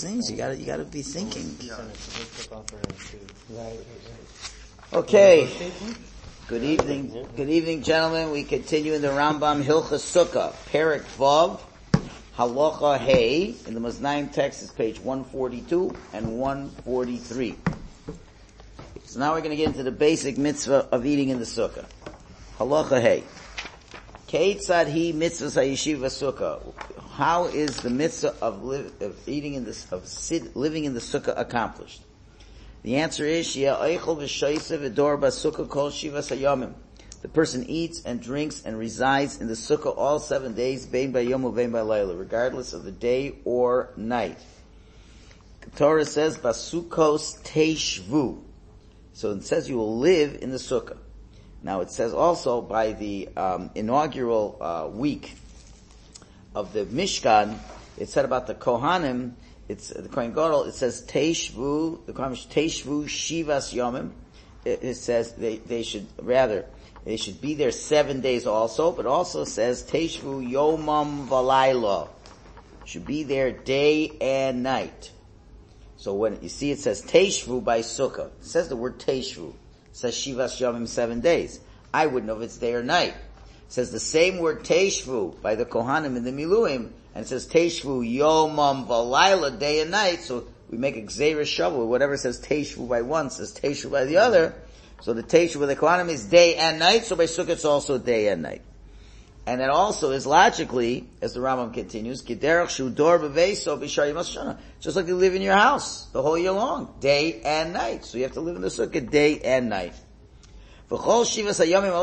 these things. You gotta be thinking. Okay. Good evening, gentlemen. We continue in the Rambam Hilchas Sukkah, Perek Vav, Halacha Hey. In the Maznaim text is page 142 and 143. So now we're going to get into the basic mitzvah of eating in the sukkah. Halacha Hey. Keitzad hi mitzvah hayeshiva sukkah. How is the mitzvah of living in the sukkah accomplished? The answer is the person eats and drinks and resides in the sukkah all 7 days, bein bayom ubein balayla, regardless of the day or night. The Torah says basukos teishvu. So it says you will live in the sukkah. Now it says also by the inaugural week of the Mishkan, it said about the Kohanim, it's the Kohen Gadol, it says Teishvu, the Kohanim Teishvu Shivas Yomim. It says they should be there 7 days also, but also says Teishvu Yomam Valayla. Should be there day and night. So when you see it says Teishvu by Sukkah, it says the word Teishvu. It says Shivas Yomim 7 days. I wouldn't know if it's day or night. It says the same word Teishvu by the Kohanim in the Miluim, and it says Teishvu Yomam Valayla, day and night. So we make a Gzeira Shavu. Whatever says Teishvu by one says Teishvu by the other. So the Teishvu by the Kohanim is day and night. So by Sukkah it's also day and night. And that also is logically, as the Rambam continues, Kiderach Shudor Beveso B'Shar Yom HaShoshana. Just like you live in your house the whole year long, day and night. So you have to live in the Sukkah day and night. All 7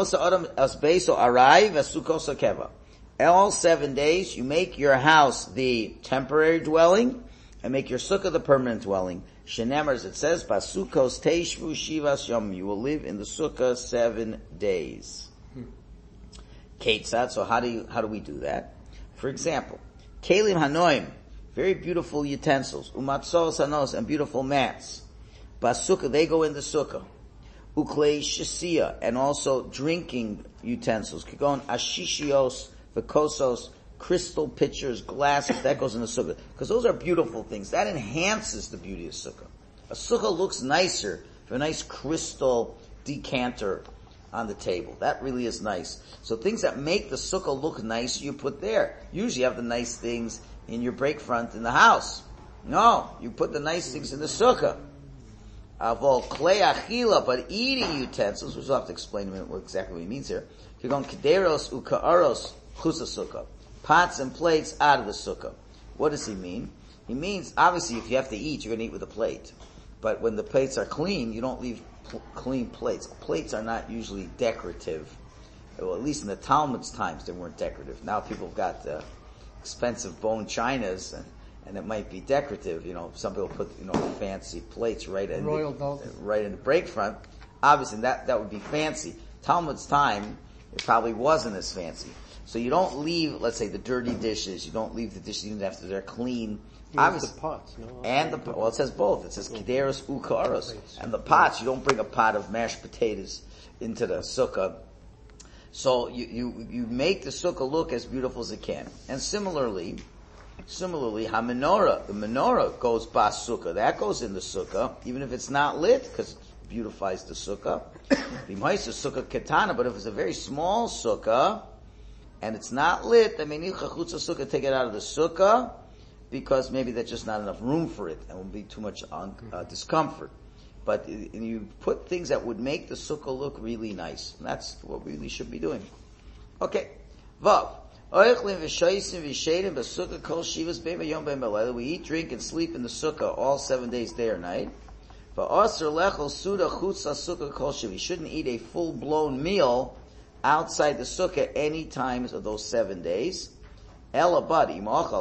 days you make your house the temporary dwelling and make your sukkah the permanent dwelling. Shenemar, as it says, Basukos Teishvu Shivas Yom. You will live in the sukkah 7 days. Ketzad, so how do we do that? For example, Kelim Hanoim, very beautiful utensils, Umatzos Hanos, and beautiful mats. Basukah, they go in the sukkah. Uklei Shisia, and also drinking utensils. Kigon Ashishios, Vakosos, crystal pitchers, glasses, that goes in the sukkah. Because those are beautiful things. That enhances the beauty of sukkah. A sukkah looks nicer for a nice crystal decanter on the table. That really is nice. So things that make the sukkah look nice, you put there. Usually you have the nice things in your break front in the house. No, you put the nice things in the sukkah. Avol klei achila, but eating utensils, which we'll have to explain in a minute exactly what he means here. Kigon kederos uka'aros chusa sukkah. Pots and plates out of the sukkah. What does he mean? He means, obviously, if you have to eat, you're going to eat with a plate. But when the plates are clean, you don't leave clean plates. Plates are not usually decorative. Well, at least in the Talmud's times, they weren't decorative. Now people have got expensive bone chinas, and it might be decorative. Some people put, fancy plates right in the break front. Obviously, that would be fancy. Talmud's time, it probably wasn't as fancy. So you don't leave, let's say, the dirty dishes. You don't leave the dishes even after they're clean. Obviously, the pots, no? And it says both. It says kideros ukaros. And the pots, you don't bring a pot of mashed potatoes into the sukkah. So you make the sukkah look as beautiful as it can. And similarly, the menorah goes bas sukkah. That goes in the sukkah, even if it's not lit, because it beautifies the sukkah. B'maisa sukkah ketana, but if it's a very small sukkah, and it's not lit, then menicha chutza sukkah, take it out of the sukkah, because maybe there's just not enough room for it, and will be too much discomfort. But you put things that would make the sukkah look really nice. And that's what we really should be doing. Okay. Vav. We eat, drink, and sleep in the sukkah all 7 days, day or night. We shouldn't eat a full-blown meal outside the sukkah any times of those 7 days. Unless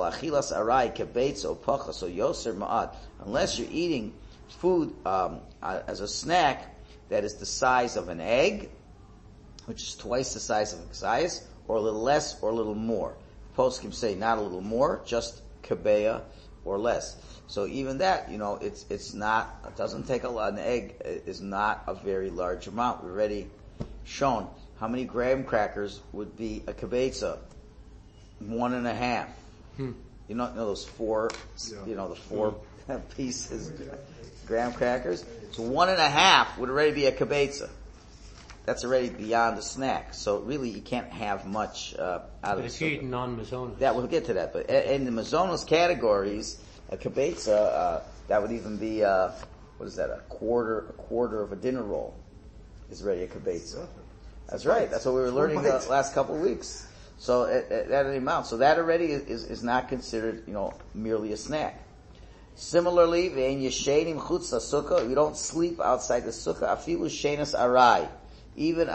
you're eating food as a snack that is the size of an egg, which is twice the size of a kazayas, or a little less or a little more. Poskim say not a little more, just kabeya or less. So even that, it doesn't take a lot. An egg is not a very large amount. We've already shown how many graham crackers would be a kibetza. 1.5. You know those four, the 4 pieces, graham crackers? So 1.5 would already be a kibetza. That's already beyond a snack. So really you can't have much, out of it. But if you're eating non-mazonos. Yeah, we'll get to that. But in the mazonos categories, a kibetza, that would even be, what is that, a quarter of a dinner roll is already a kibetza. That's right. That's what we were learning the last couple of weeks. So that amount. So that already is not considered, merely a snack. Similarly, ve'en yeshenim chutz sukkah, you don't sleep outside the sukkah, afilu shenas arai. Even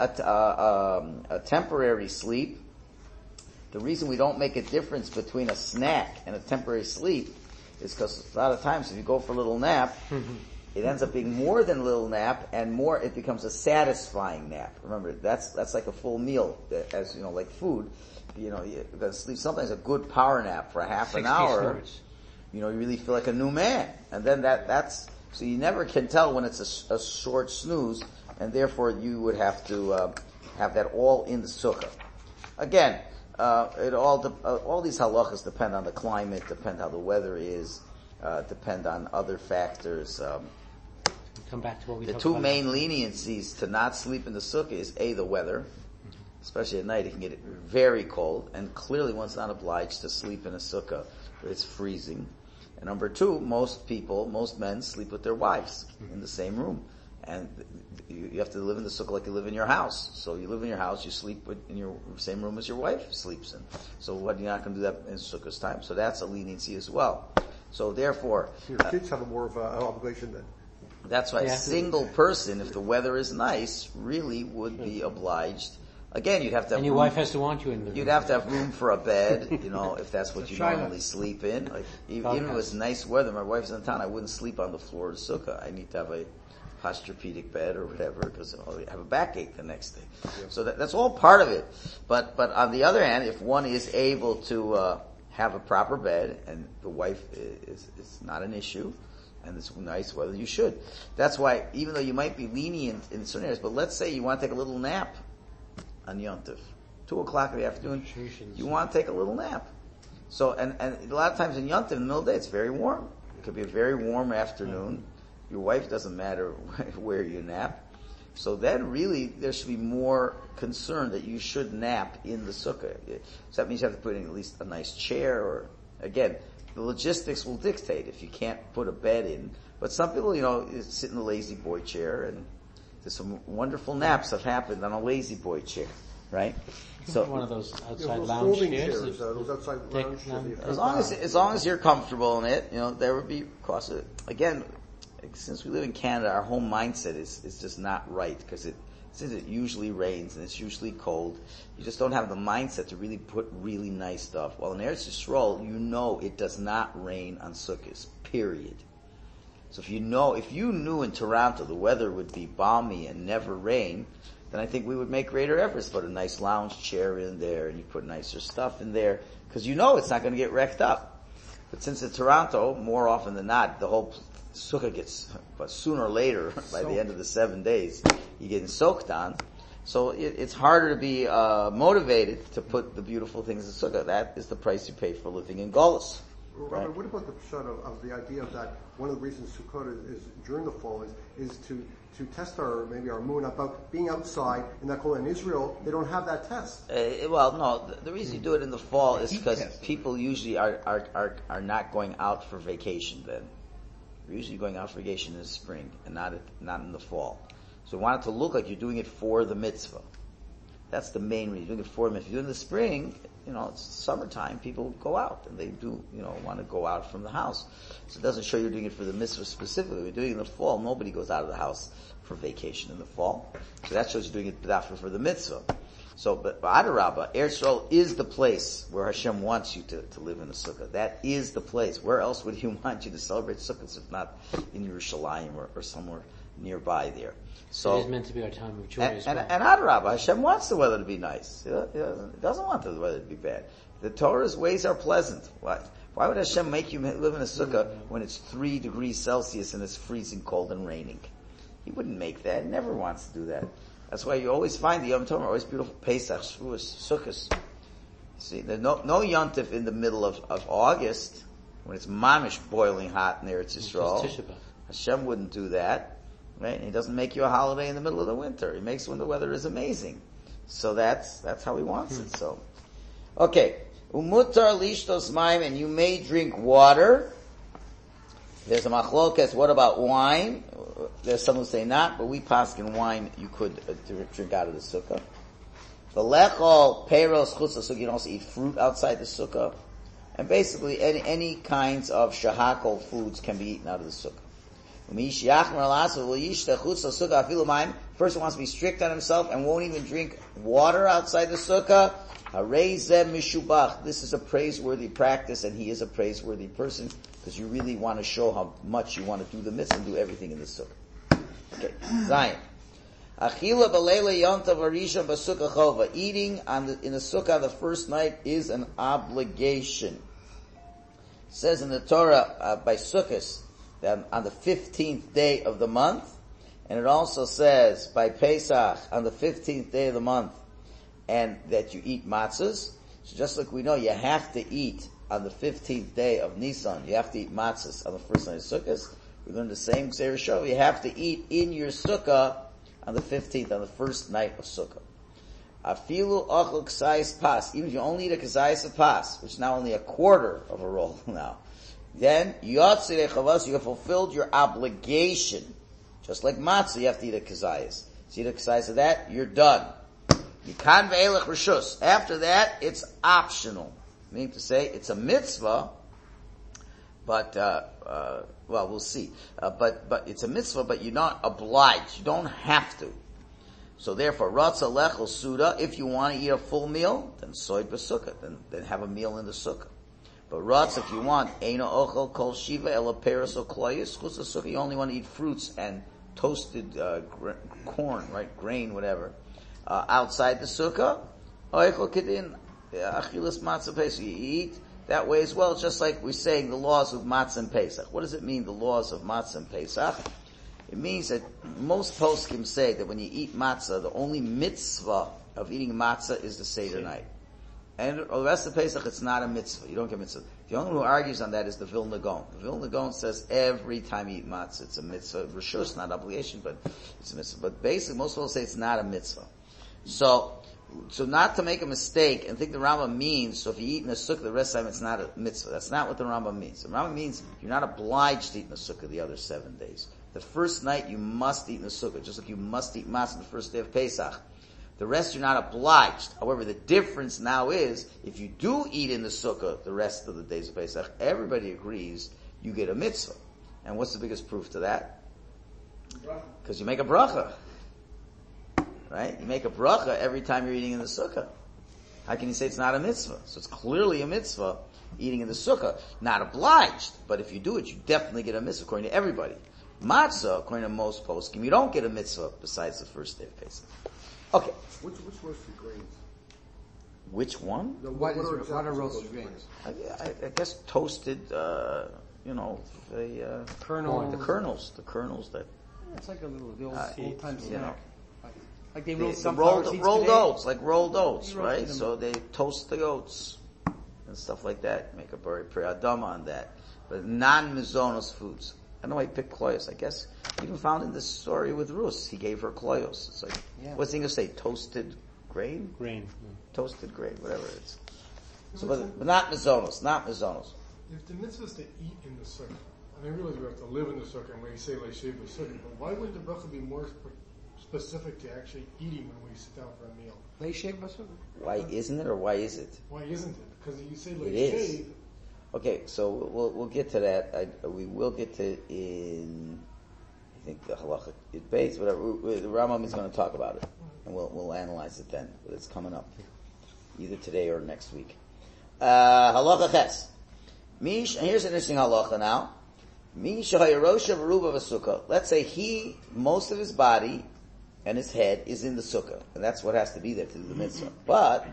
a temporary sleep. The reason we don't make a difference between a snack and a temporary sleep is because a lot of times if you go for a little nap, it ends up being more than a little nap, and more it becomes a satisfying nap. Remember, that's like a full meal, as like food. You're gonna sleep. Sometimes a good power nap for a half an hour. You really feel like a new man, and then that's so you never can tell when it's a short snooze, and therefore you would have to have that all in the sukkah. Again, all these halachas depend on the climate, depend how the weather is, depend on other factors. Come back to what we the two main leniencies to not sleep in the sukkah is the weather, especially at night. It can get very cold, and clearly one's not obliged to sleep in a sukkah where it's freezing. And number 2, most men sleep with their wives in the same room. And you have to live in the sukkah like you live in your house. So you live in your house, you sleep in your same room as your wife sleeps in. So you're not going to do that in sukkah's time. So that's a leniency as well. So therefore, your kids have more of an obligation then. That's why a single person, if the weather is nice, really would be obliged. Again, you'd have to have and your wife has to want you in the room. You'd have to have room for a bed, if that's what you normally sleep in. Like, even if it was nice weather, my wife's in town, I wouldn't sleep on the floor of the sukkah. I need to have a posturepedic bed or whatever, because I'll have a backache the next day. Yeah. So that's all part of it. But on the other hand, if one is able to have a proper bed, and the wife is not an issue, and it's nice weather, you should. That's why, even though you might be lenient in certain areas, but let's say you want to take a little nap on Yom Tov, 2:00 in the afternoon, you want to take a little nap. So, and a lot of times in Yom Tov, in the middle of the day, it's very warm. It could be a very warm afternoon. Your wife doesn't matter where you nap. So then really, there should be more concern that you should nap in the sukkah. So that means you have to put in at least a nice chair, or, again, the logistics will dictate if you can't put a bed in. But some people, sit in the lazy boy chair, and there's some wonderful naps have happened on a lazy boy chair, right? So one of those outside those lounge chairs. Those outside lounge chairs. As long as you're comfortable in it, there would be cost. Again, since we live in Canada, our whole mindset is just not right, because since it usually rains and it's usually cold, you just don't have the mindset to really put really nice stuff. While in Eretz Yisrael, it does not rain on Sukkot, period. So if you knew in Toronto the weather would be balmy and never rain, then I think we would make greater efforts to put a nice lounge chair in there, and you put nicer stuff in there, because it's not going to get wrecked up. But since in Toronto, more often than not, the whole sukkah gets, but sooner or later, by the end of the 7 days, you're getting soaked on. So it's harder to be motivated to put the beautiful things in sukkah. That is the price you pay for living in Golus. Rabbi, what about the pshat of the idea that one of the reasons Sukkot is during the fall is to test our moon about being outside, and that in Israel they don't have that test. The reason you do it in the fall is because people usually are not going out for vacation then. You're usually going out for vacation in the spring and not in the fall. So we want it to look like you're doing it for the mitzvah. That's the main reason. You're doing it for the mitzvah. If you're in the spring, it's summertime, people go out and they do, want to go out from the house. So it doesn't show you're doing it for the mitzvah specifically. We're doing it in the fall. Nobody goes out of the house for vacation in the fall. So that shows you're doing it for the mitzvah. So, but Adarabah, Eretz Yisrael is the place where Hashem wants you to live in a sukkah. That is the place. Where else would He want you to celebrate sukkahs if not in Yerushalayim or somewhere nearby there? So it is meant to be our time of joy as well. And Adarabah, Hashem wants the weather to be nice. He doesn't want the weather to be bad. The Torah's ways are pleasant. Why would Hashem make you live in a sukkah when it's 3 degrees Celsius and it's freezing cold and raining? He wouldn't make that. He never wants to do that. That's why you always find the Yom Tov are always beautiful. Pesach, Shavuos, Sukkot. See, there's no yontif in the middle of August, when it's mamish boiling hot in Eretz Yisrael. It's Tisha B'Av. Hashem wouldn't do that, right? And he doesn't make you a holiday in the middle of the winter. He makes when the weather is amazing. So that's how he wants it, so. Okay. Umutar lishtos maim, and you may drink water. There's a machlokas, what about wine? There's some who say not, but we paskin wine you could drink out of the sukkah. The lechol peiros chutz sukkah, you can also eat fruit outside the sukkah. And basically any kinds of shahakol foods can be eaten out of the sukkah. Person wants to be strict on himself and won't even drink water outside the sukkah. This is a praiseworthy practice, and he is a praiseworthy person, because you really want to show how much you want to do the mitzvah and do everything in the sukkah. Okay, Zion. Achila b'leila yontav arisha b'sukkah chova. Eating in the sukkah the first night is an obligation. It says in the Torah by Sukkos that on the 15th day of the month, and it also says by Pesach on the 15th day of the month, and that you eat matzahs. So just like we know you have to eat on the 15th day of Nisan, you have to eat matzahs on the first night of Sukkot. We learn the same Gzeira Shava. You have to eat in your sukkah on the 15th, on the first night of Sukkah. Afilu ochel ksayis pas. Even if you only eat a ksayis pas, which is now only a quarter of a roll now, then yotzirei chavas, you have fulfilled your obligation. Just like matzah, you have to eat a ksayis. So you eat a ksayis of that, you're done. Yikan ve'elech reshus. After that, it's optional. Meaning to say, it's a mitzvah, but, well, we'll see. But it's a mitzvah, but you're not obliged. You don't have to. So therefore, ratza lechel suda, if you want to eat a full meal, then soid b'sukkah, then have a meal in the sukkah. But ratza, if you want, eino ochel kol shiva ela peros o kloyis, chutz sukkah, you only want to eat fruits and toasted, corn, right, grain, whatever. Outside the sukkah, oichel kedin, achilas matzah pesach, you eat that way as well, just like we're saying the laws of matzah and pesach. What does it mean, the laws of matzah and pesach? It means that most poskim say that when you eat matzah, the only mitzvah of eating matzah is the Seder night. And the rest of Pesach, it's not a mitzvah. You don't get mitzvah. The only one who argues on that is the Vilna Gaon. The Vilna Gaon says every time you eat matzah, it's a mitzvah. Rishus, not obligation, but it's a mitzvah. But basically, most people say it's not a mitzvah. So not to make a mistake and think the Rambam means, so if you eat in the sukkah the rest of the time, it's not a mitzvah. That's not what the Rambam means. The Rambam means you're not obliged to eat in the sukkah the other 7 days. The first night you must eat in the sukkah, just like you must eat matzah the first day of Pesach. The rest you're not obliged. However, the difference now is, if you do eat in the sukkah the rest of the days of Pesach, everybody agrees you get a mitzvah. And what's the biggest proof to that? Because you make a bracha. Right? You make a bracha every time you're eating in the sukkah. How can you say it's not a mitzvah? So it's clearly a mitzvah eating in the sukkah. Not obliged, but if you do it, you definitely get a mitzvah according to everybody. Matzah, according to most poskim, you don't get a mitzvah besides the first day of Pesach. Okay. Which roasted grains? Which one? What are roasted grains? I guess toasted, the kernels. The kernels that. It's like a little, the old time snack. You know, like they roast some rolled today. oats, like rolled oats, right? So they toast the oats and stuff like that. Make a very pre-adama on that. But non-mizonos foods. I don't know why he picked kloyos. I guess even found in this story with Rus, he gave her kloyos. It's like, what's he going to say? Toasted grain? Grain. Toasted grain, whatever it is. So, but not mizonos, not mizonos. If the mitzvah is to eat in the sukkah, and I realize we have to live in the sukkah, and when you say leishev sukkah, but why wouldn't the bracha be more specific to actually eating when we sit down for a meal? Leishev b'sukkah? Why isn't it, or why is it? Why isn't it? Because you say It is. leishev. Okay, so we'll get to that. We will get to in, I think the halacha, it base, whatever. The Rambam is going to talk about it, and we'll analyze it then. But it's coming up, either today or next week. Halacha ches. Here's an interesting halacha now. Let's say most of his body and his head is in the sukkah, and that's what has to be there to do the mitzvah. But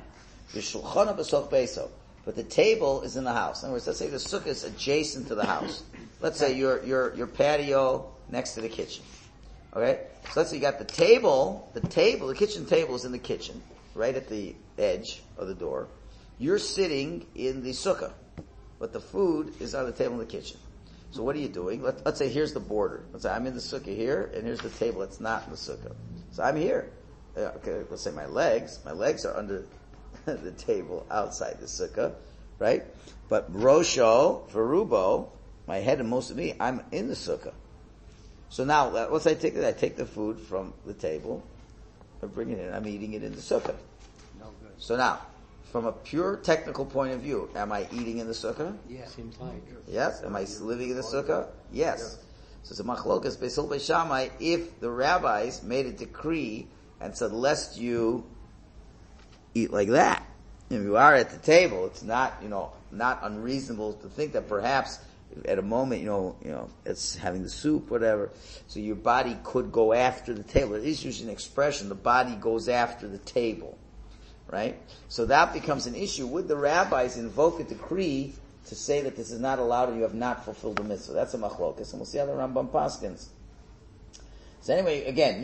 but the table is in the house. In other words, let's say the sukkah is adjacent to the house. Let's say your patio next to the kitchen. Okay? So let's say you got the kitchen table is in the kitchen, right at the edge of the door. You're sitting in the sukkah, but the food is on the table in the kitchen. So what are you doing? Let's say here's the border. Let's say I'm in the sukkah here, and here's the table that's not in the sukkah. So I'm here. Okay, let's say my legs are under the table outside the sukkah, right? But Rosho, Verubo, my head and most of me, I'm in the sukkah. So now, once I take the food from the table, I bring it in, I'm eating it in the sukkah. No good. So now, from a pure technical point of view, am I eating in the sukkah? Yeah. Seems like. Yes. Am I living in the sukkah? Yes. So it's a machlokas Beis Hillel Beis Shammai if the rabbis made a decree and said, lest you eat like that. If you are at the table, it's not, not unreasonable to think that perhaps at a moment, it's having the soup, whatever. So your body could go after the table. It is usually an expression, the body goes after the table. Right? So that becomes an issue. Would the rabbis invoke a decree to say that this is not allowed and you have not fulfilled the mitzvah? That's a machlokas, and we'll see how the Rambam paskins. So anyway, again,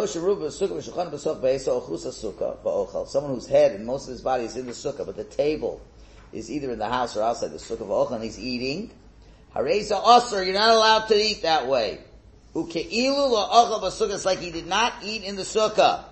someone whose head and most of his body is in the sukkah, but the table is either in the house or outside the sukkah, and he's eating. Hareza osir, you're not allowed to eat that way. It's like he did not eat in the sukkah.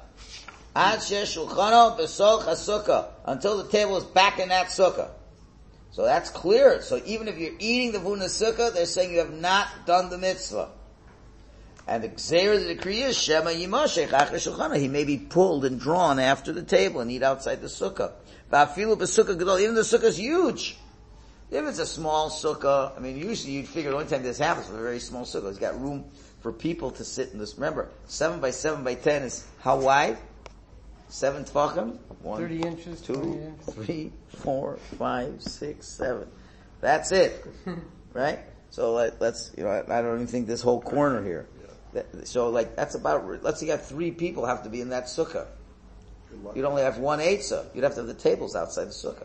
Until the table is back in that sukkah. So that's clear. So even if you're eating the food in the sukkah, they're saying you have not done the mitzvah. And the gzeira, the decree is Shema Yimashech Achar Shulchana. He may be pulled and drawn after the table and eat outside the sukkah. Even the sukkah is huge. If it's a small sukkah, usually you'd figure the only time this happens with a very small sukkah, it's got room for people to sit in this. Remember, 7 by 7 by 10 is how wide? 7 tefachim? 30 inches, 2, 3, 4, 5, 6, 7. That's it. Right? So let's, I don't even think this whole corner here. So that's about, let's say you got 3 people have to be in that sukkah. You'd only have 1 eitzah. You'd have to have the tables outside the sukkah.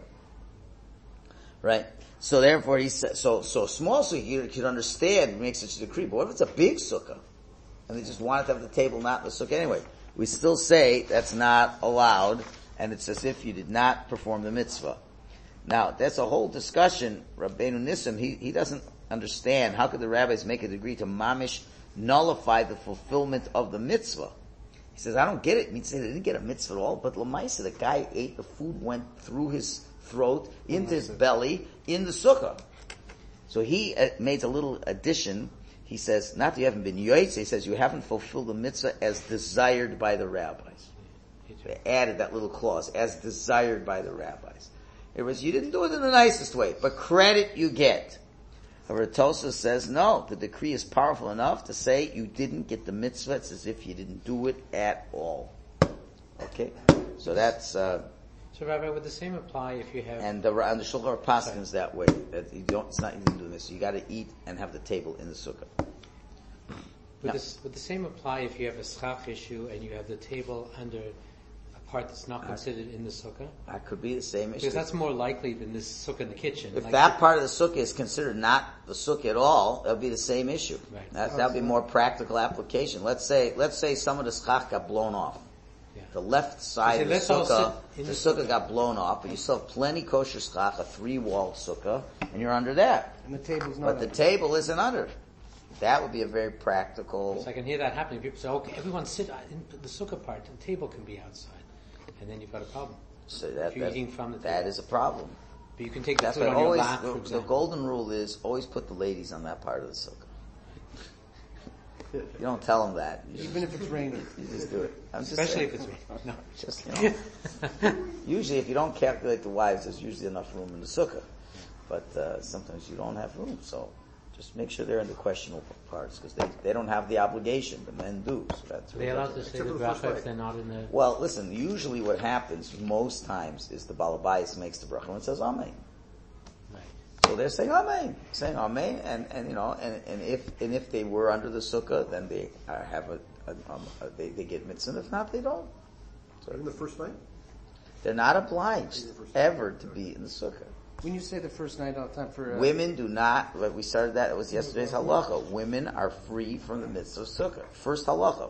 Right? So therefore he said, so small sukkah you could understand make such a decree, but what if it's a big sukkah? And they just wanted to have the table not in the sukkah anyway? We still say that's not allowed, and it's as if you did not perform the mitzvah. Now, that's a whole discussion. Rabbeinu Nissim, he doesn't understand how could the rabbis make a decree to mamish nullify the fulfillment of the mitzvah. He says, I don't get it. It means they didn't get a mitzvah at all, but Lamaisa, the guy ate, the food went through his throat, into his belly, in the sukkah. So he made a little addition. He says, not that you haven't been yoytze, he says you haven't fulfilled the mitzvah as desired by the rabbis. They added that little clause, as desired by the rabbis. It was, you didn't do it in the nicest way, but credit you get. However, Tosa says, no, the decree is powerful enough to say you didn't get the mitzvah, it's as if you didn't do it at all. Okay? So that's, So Rabbi, would the same apply if you have... And the Shulchan Aruch paskins that way. That you don't, it's not you didn't do this. You gotta eat and have the table in the sukkah. Would the same apply if you have a schach issue and you have the table under a part that's not considered in the sukkah? That could be the same issue. Because that's more likely than this sukkah in the kitchen. If that part of the sukkah is considered not the sukkah at all, that'll be the same issue. Right. That'll be more practical application. Let's say some of the schach got blown off. Yeah. The left side of the let's all sukkah, sit in the the sukkah sukkah. got blown off, but you still have plenty kosher schach, a 3-walled sukkah, and you're under that. And the table's not But the under. table isn't under. That would be a very practical. So I can hear that happening. People say, okay, everyone sit in the sukkah part, and the table can be outside. And then you've got a problem. So If you're eating from the that table. is a problem. But you can take the That's food why on your always lap, for the example. golden rule is always put the ladies on that part of the sukkah. You don't tell them that. Even if it's raining. You just do it. I'm just Especially saying. if it's me. No. Just, usually if you don't calculate the wives, there's usually enough room in the sukkah. But sometimes you don't have room, so just make sure they're in the questionable parts, because they don't have the obligation, the men do. So that's Are they allowed to say the bracha if they're not in the... Well, listen, usually what happens most times is the balabais makes the bracha and says amen. Right. So they're saying amen, and if they were under the sukkah, then they have they get mitzvah. If not, they don't. So In the first night? they're not obliged ever to be in the sukkah. When you say the first night all the time for... Women do not, like we started that, it was yesterday's halacha. Women are free from the mitzvah of sukkah. First halacha.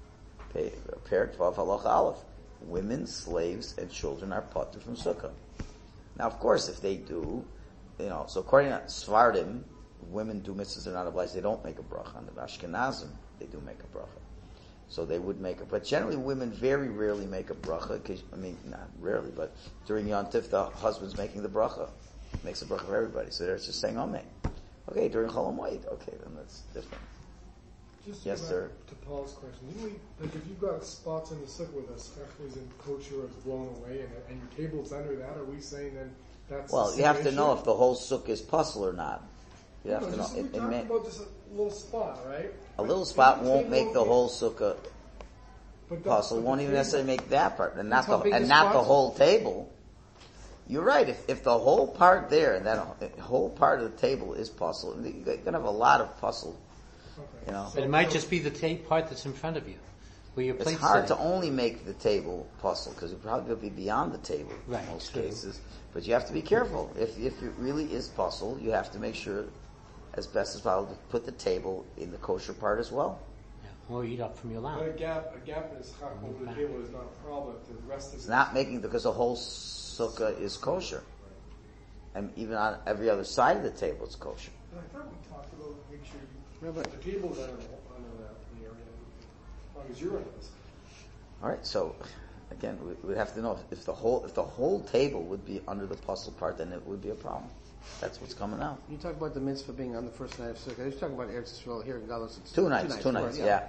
Perek Vav halacha aleph. Women, slaves, and children are patur from sukkah. Now, of course, if they do, so according to Svardim, women do mitzvahs, they're not obliged, they don't make a bracha. On the Ashkenazim, they do make a bracha. So they would make it. But generally women very rarely make a bracha, not rarely, but during Yom Tif, the husband's making the bracha. Makes a bracha for everybody. So they're just saying Amen. Okay, during Chol Hamoed, okay, then that's different. Just yes, sir. To Paul's question, if you've got spots in the sukkah where the schach isn't kosher or it's blown away and your table's under that, are we saying then that's Well, you have to know if the whole sukkah is puzzle or not. You have to know. We're talking about just a little spot, right? A little spot won't make the whole sukkah puzzle, won't even necessarily make that part, and not the whole table. You're right. If the whole part there, and that whole part of the table is puzzle, you're gonna have a lot of puzzle. Okay. But it might just be the part that's in front of you, where your plate's It's hard sitting. to only make the table puzzle, because it probably will be beyond the table Right, in most true. cases. But you have to be careful. If it really is puzzle, you have to make sure, as best as possible, to put the table in the kosher part as well. Yeah. Or eat up from your But lamb. a gap in the schach over the table is not a problem. If the rest is It's not making, because the whole sukkah is kosher. And even on every other side of the table it's kosher. I thought we talked about make sure Rabbi, the table's under that area, as long as you're under this. Alright, so, again, we'd have to know if the whole table would be under the puzzle part, then it would be a problem. That's what's coming out. you talk about the mitzvah being on the first night of Sukkot. I was talking about Eretz Yisrael here in Galus. It's Two nights, yeah.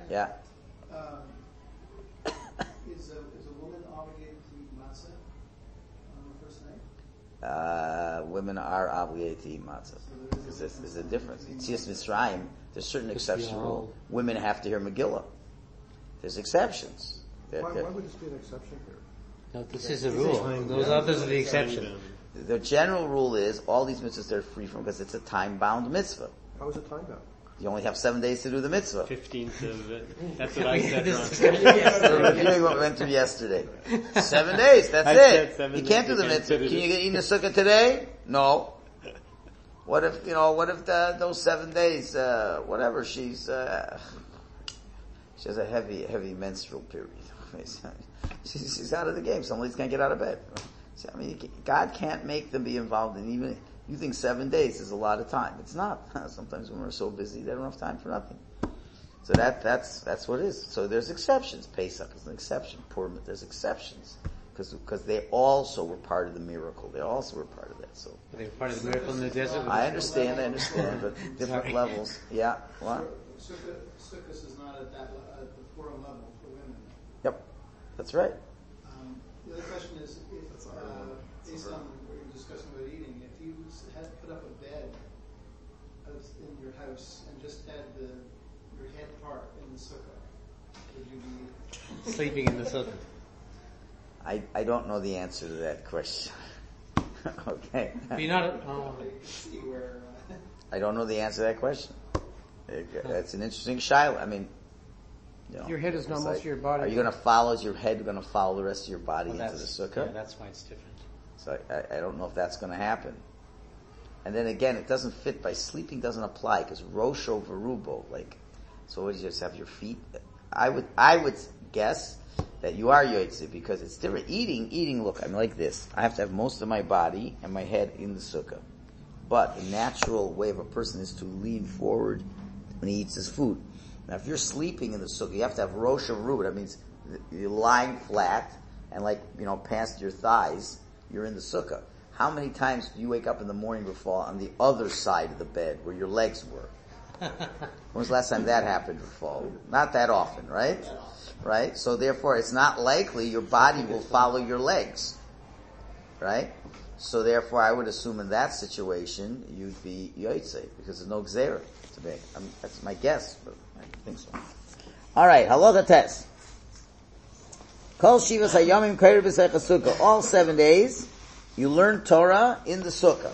Is a woman obligated to eat matzah on the first night? Women are obligated to eat matzah. There's a difference. In Tzias Mitzrayim, there's certain exceptions to the rule. Women have to hear Megillah. There's exceptions. Why would this be an exception here? No, this is a rule. Those others are the exception. The general rule is all these mitzvahs they're free from because it's a time-bound mitzvah. How is it time bound? You only have 7 days to do the mitzvah. 15th of it. That's what I said wrong. We're reviewing what we went through yesterday. 7 days, that's I it. said 7 You days, can't do the you can't mitzvah. fit Can it you get eaten a sukkah today? No. What if those 7 days, whatever, she has a heavy menstrual period. She's out of the game. Some ladies can't get out of bed. God can't make them be involved in even, you think 7 days is a lot of time. It's not. Sometimes women are so busy they don't have time for nothing. So that's what it is. So there's exceptions. Pesach is an exception. Purim, there's exceptions. Because they also were part of the miracle. They also were part of that. So They were part of the miracle in the desert. I understand, but different levels. Yeah. What? Sukkot is not at the Purim level for women. Yep. That's right. The other question is, if based on what you're discussing about eating, if you had put up a bed in your house and just had your head part in the sukkah, would you be Sleeping in the sukkah. I don't know the answer to that question. Okay. But you're not, see where? I don't know the answer to that question. That's an interesting shiloh. I mean, Your head is not most of your body. Are you going to is your head going to follow the rest of your body into the sukkah? Yeah, that's why it's different. So I don't know if that's going to happen. And then again, it doesn't fit by sleeping doesn't apply because Rosho Verubo, so what do you just have your feet? I would guess that you are Yoitze because it's different. Eating, look, I'm like this. I have to have most of my body and my head in the sukkah. But the natural way of a person is to lean forward when he eats his food. Now if you're sleeping in the sukkah, you have to have Rosh Verubo. That means you're lying flat and past your thighs, you're in the sukkah. How many times do you wake up in the morning before on the other side of the bed where your legs were? When was the last time that happened before? Not that often, right? Right? So therefore it's not likely your body will follow your legs. Right? So therefore I would assume in that situation you'd be Yoitze because there's no Gzeira to make. That's my guess, but I think so. Alright, Halacha test. Kol Shivas Hayomim Kair B'Seich HaSukkah. All 7 days, you learn Torah in the Sukkah.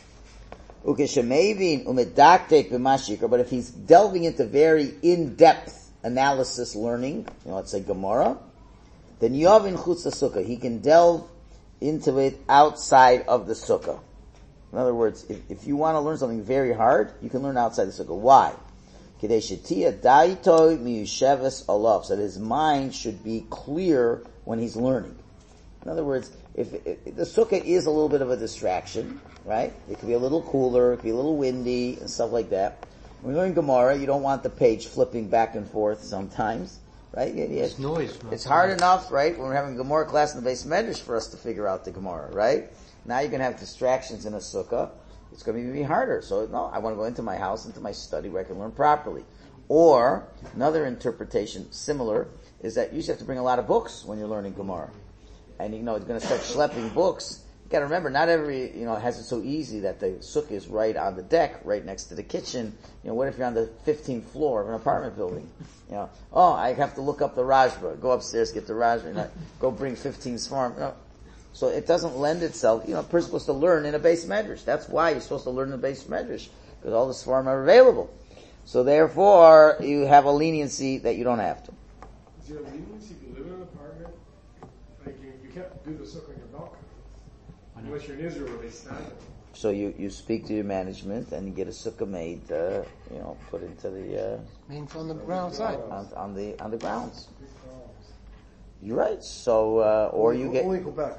Ukeshemevin umedaktek b'mashikra, but if he's delving into very in-depth analysis learning, let's say Gemara, then Yovin Chutz HaSukkah. He can delve into it outside of the Sukkah. In other words, if you want to learn something very hard, you can learn outside the Sukkah. Why? Kedei shetia daitoi miyusheves alav, so that his mind should be clear when he's learning. In other words, if the sukkah is a little bit of a distraction, right? It could be a little cooler, it could be a little windy, and stuff like that. When you're in Gemara, you don't want the page flipping back and forth sometimes, right? It's noise. It's hard enough, right, when we're having a Gemara class in the base medrash for us to figure out the Gemara, right? Now you're going to have distractions in a sukkah. It's going to be harder. So, no, I want to go into my house, into my study where I can learn properly. Or, another interpretation, similar, is that you usually have to bring a lot of books when you're learning Gemara. And you're going to start schlepping books. You gotta remember, not every, has it so easy that the sukkah is right on the deck, right next to the kitchen. What if you're on the 15th floor of an apartment building? I have to look up the Rajba, go upstairs, get the Rajba, go bring 15 Svarim. So it doesn't lend itself, a person's supposed to learn in a base medrash. That's why you're supposed to learn in a base medrash, because all the Svarim are available. So therefore, you have a leniency that you don't have to. Is there a leniency if you live in an apartment? Like you can't do the sukkah on your balcony. Unless you're in Israel, they stand it. So you speak to your management and you get a sukkah made, put into the, Main from the ground side. on the grounds. You're right. So, or you get, only go back.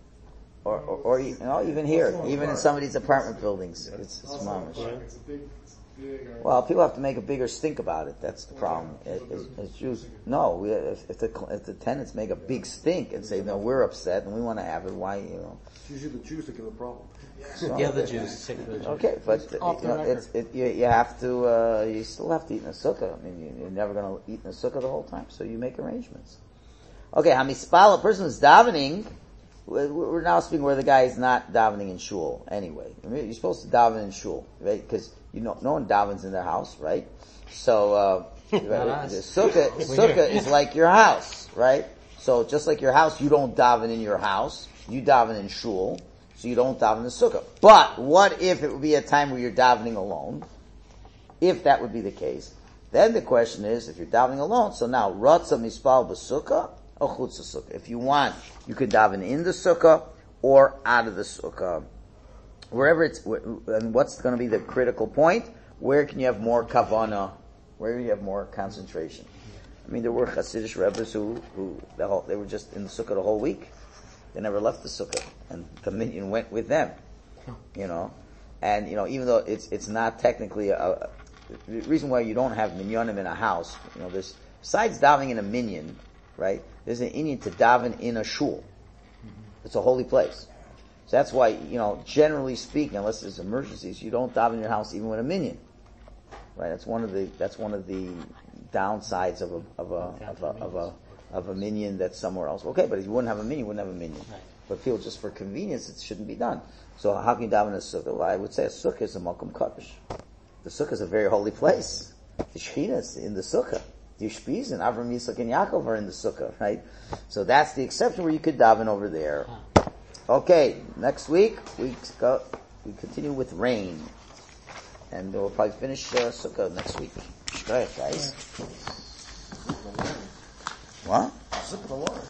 or even here, even in some of these apartment buildings, it's mamish. It's a big. Well, people have to make a bigger stink about it. That's the problem. As Jews, no. If the tenants make a big stink and say, "No, we're upset and we want to have it," why? It's usually the Jews that give the problem. So, The other Jews, secular Jews. okay, but you have to. You still have to eat in a sukkah. I mean, you're never going to eat in a sukkah the whole time, so you make arrangements. Okay, hamispal, a person who's davening. We're now speaking where the guy is not davening in shul anyway. I mean, you're supposed to daven in shul, right? Because no one davens in their house, right? So the sukkah is like your house, right? So just like your house, you don't daven in your house, you daven in shul, so you don't daven in the sukkah. But what if it would be a time where you're davening alone? If that would be the case, then the question is, if you're davening alone, so now ratza mispal b'sukkah or chutz sukkah. If you want, you could daven in the sukkah or out of the sukkah. Wherever and what's going to be the critical point? Where can you have more kavanah? Where you have more concentration? I mean, there were Hasidic Rebbes who they were just in the sukkah the whole week. They never left the sukkah, and the minyan went with them. And even though it's not technically the reason why you don't have minyanim in a house, there's, besides davening in a minyan, right? There's an inyan to daven in a shul. It's a holy place. So that's why, generally speaking, unless there's emergencies, you don't daven in your house even with a minyan. Right? That's one of the downsides of a minyan that's somewhere else. Okay, but if you wouldn't have a minyan, you wouldn't have a minyan. Right. But people, just for convenience, it shouldn't be done. So how can you daven in a sukkah? Well, I would say a sukkah is a makom kadosh. The sukkah is a very holy place. The Shekhinah is in the sukkah. The Yishpizin, Avram, Yitzchak, and Yaakov are in the sukkah, right? So that's the exception where you could daven over there. Okay, next week we continue with rain, and we'll probably finish sukkah next week. Go ahead, guys. What?